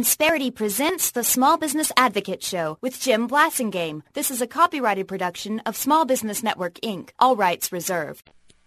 Insperity presents the Small Business Advocate Show with Jim Blasingame. This is a copyrighted production of Small Business Network, Inc. All rights reserved.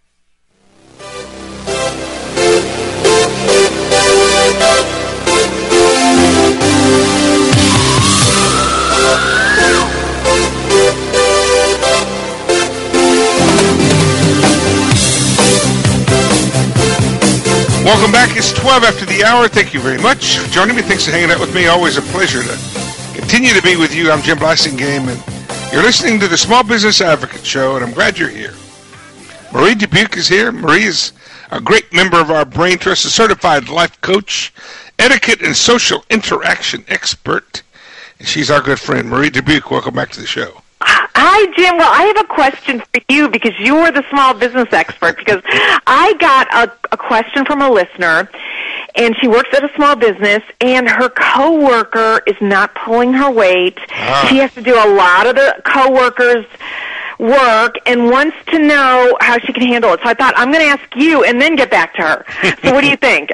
Welcome back. It's 12 after the hour. Thank you very much for joining me. Thanks for hanging out with me. Always a pleasure to continue to be with you. I'm Jim Blasingame, and you're listening to the Small Business Advocate Show, and I'm glad you're here. Marie Dubuque is here. Marie is a great member of our Brain Trust, a certified life coach, etiquette and social interaction expert, and she's our good friend. Marie Dubuque, welcome back to the show. Hi, Jim. Well, I have a question for you because you're the small business expert. Because I got a question from a listener, and she works at a small business, and her coworker is not pulling her weight. She has to do a lot of the coworkers' work and wants to know how she can handle it. So I thought, I'm going to ask you and then get back to her. So what do you think?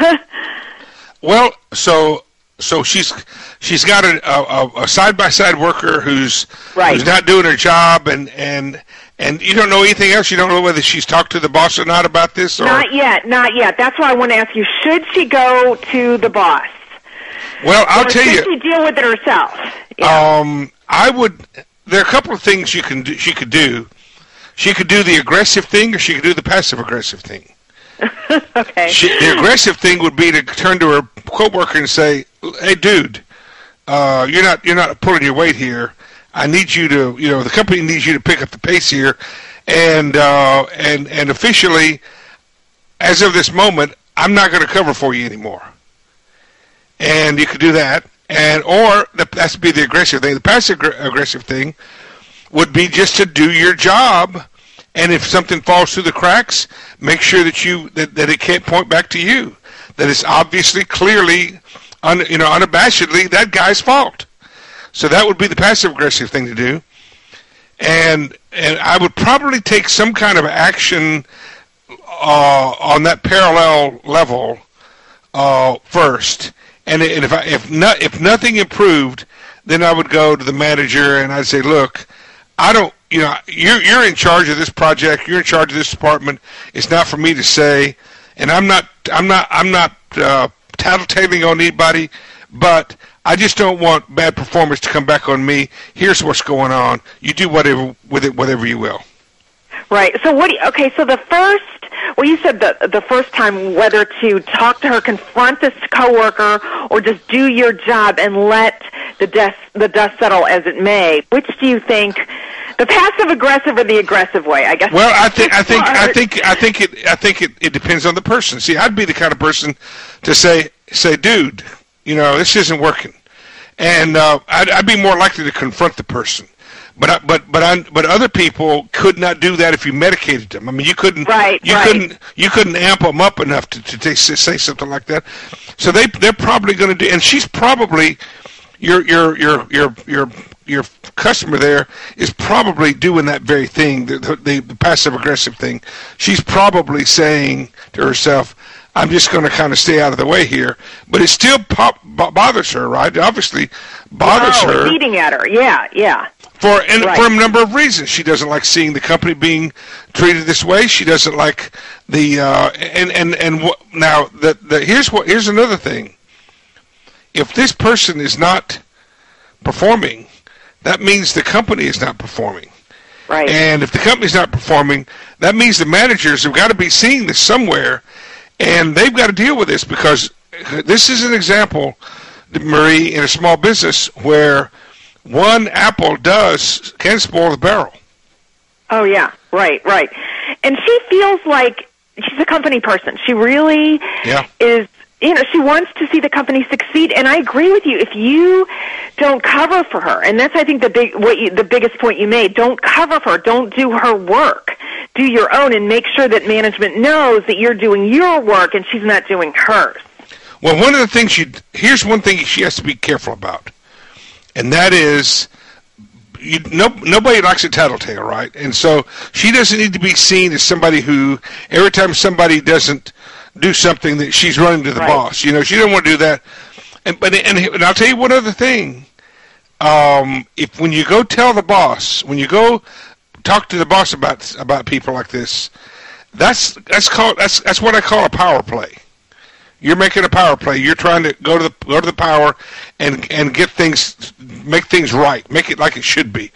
Well, so she's got a side-by-side worker who's not doing her job, and you don't know anything else? You don't know whether she's talked to the boss or not about this? Or? Not yet. That's why I want to ask you, should she go to the boss? Well, I'll tell you. Should she deal with it herself? Yeah. I would. There are a couple of things she could do. She could do the aggressive thing, or she could do the passive-aggressive thing. Okay. The aggressive thing would be to turn to her coworker and say, "Hey, dude, you're not pulling your weight here. I need you to, the company needs you to pick up the pace here, and officially, as of this moment, I'm not going to cover for you anymore." And you could do that, that's be the aggressive thing. The passive aggressive thing would be just to do your job. And if something falls through the cracks, make sure that it can't point back to you. That it's obviously, clearly, unabashedly that guy's fault. So that would be the passive-aggressive thing to do. And I would probably take some kind of action on that parallel level first. And if nothing improved, then I would go to the manager and I'd say, "Look, I don't. You're in charge of this project. You're in charge of this department. It's not for me to say, and I'm not tattletaling on anybody, but I just don't want bad performance to come back on me. Here's what's going on. You do whatever with it, whatever you will." Right. So so the first, you said the first time whether to talk to her, confront this coworker, or just do your job and let the dust settle as it may. Which do you think? The passive aggressive or the aggressive way, I guess. Well, I think it depends on the person. See, I'd be the kind of person to say, "Dude, this isn't working," and I'd be more likely to confront the person. But other people could not do that if you medicated them. I mean, you couldn't amp them up enough to say something like that. So they're probably going to do, and she's probably your customer there is probably doing that very thing, the passive-aggressive thing. She's probably saying to herself, "I'm just going to kind of stay out of the way here." But it still bothers her, right? It obviously bothers her. It's eating at her, yeah. For a number of reasons. She doesn't like seeing the company being treated this way. She doesn't like the here's another thing. If this person is not performing, that means the company is not performing. Right. And if the company's not performing, that means the managers have got to be seeing this somewhere, and they've got to deal with this, because this is an example, Marie, in a small business where one apple can spoil the barrel. Oh, yeah, right. And she feels like she's a company person. She really is. She wants to see the company succeed, and I agree with you. If you don't cover for her, and that's, I think, the biggest point you made, don't cover for her, don't do her work, do your own, and make sure that management knows that you're doing your work and she's not doing hers. Well, one of the things here's one thing she has to be careful about, and that is, nobody likes a tattletale, right? And so she doesn't need to be seen as somebody who, every time somebody doesn't do something, that she's running to the boss. She doesn't want to do that. And I'll tell you one other thing. If when you go tell the boss, when you go talk to the boss about people like this, that's what I call a power play. You're making a power play. You're trying to go to the power and make things right, make it like it should be.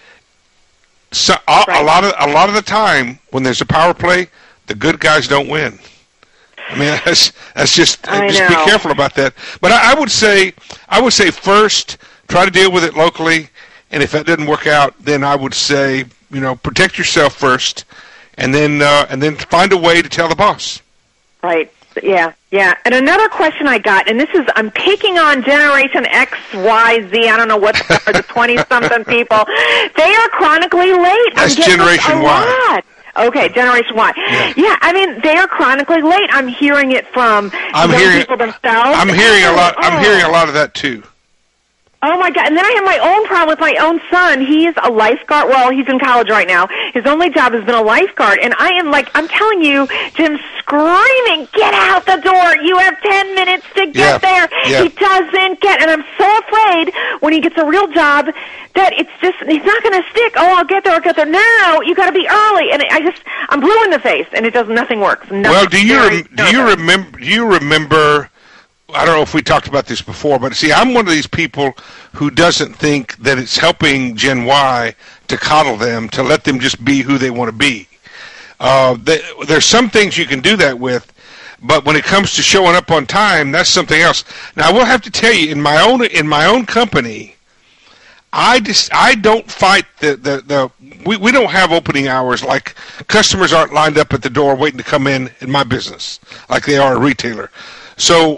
So a lot of the time when there's a power play, the good guys don't win. I mean, that's just be careful about that. But I would say first try to deal with it locally, and if that doesn't work out, then I would say protect yourself first, and then find a way to tell the boss. Right. Yeah. And another question I got, and I'm picking on Generation X, Y, Z, I don't know what are the 20-something people. They are chronically late. That's Generation Y. Okay, Generation Y. Yeah, I mean, they are chronically late. I'm hearing it from people themselves. I'm hearing a lot. I'm hearing a lot of that too. Oh my God! And then I have my own problem with my own son. He's a lifeguard. Well, he's in college right now. His only job has been a lifeguard, and I'm telling you, Jim, screaming, "Get out the door! You have 10 minutes to get there." Yeah. He doesn't get, and I'm so afraid when he gets a real job that he's not going to stick. Oh, I'll get there. Now you got to be early, and I'm blue in the face, and nothing works. Well, do you remember? I don't know if we talked about this before, but see, I'm one of these people who doesn't think that it's helping Gen Y to coddle them, to let them just be who they want to be. There's some things you can do that with, but when it comes to showing up on time, that's something else. Now, I will have to tell you, in my own company, I don't fight we don't have opening hours like customers aren't lined up at the door waiting to come in my business like they are a retailer. So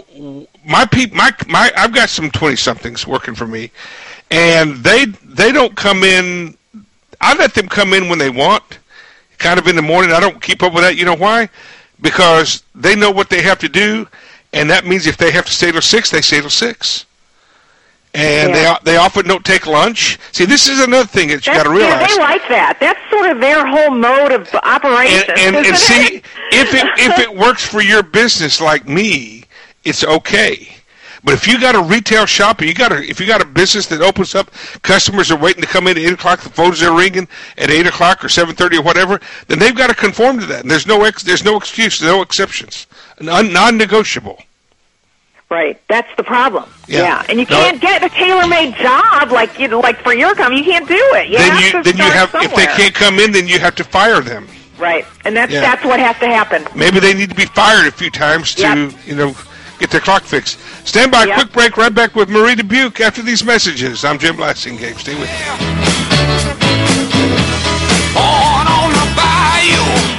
I've got some 20-somethings working for me, and they don't come in. I let them come in when they want, kind of in the morning. I don't keep up with that. You know why? Because they know what they have to do, and that means if they have to stay till 6, they stay till 6. And they often don't take lunch. See, this is another thing that you got to realize. Yeah, they like that. That's sort of their whole mode of operation. And see, if it works for your business like me, it's okay. But if you got a retail shop, if you got a business that opens up, customers are waiting to come in at 8 o'clock, the phones are ringing at 8 o'clock or 7:30 or whatever, then they've got to conform to that. And there's no excuse, no exceptions, non-negotiable. Right, that's the problem. Yeah. And you can't get a tailor-made job like for your company. You can't do it. If they can't come in, then you have to fire them. Right, and that's what has to happen. Maybe they need to be fired a few times to get their clock fixed. Stand by, quick break. Right back with Marie Dubuque after these messages. I'm Jim Blasingame. Stay with me. On the bayou.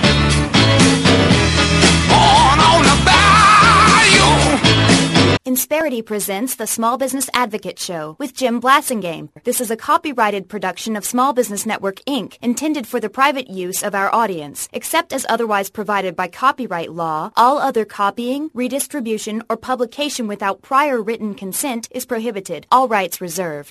Insperity presents the Small Business Advocate Show with Jim Blasingame. This is a copyrighted production of Small Business Network, Inc., intended for the private use of our audience. Except as otherwise provided by copyright law, all other copying, redistribution, or publication without prior written consent is prohibited. All rights reserved.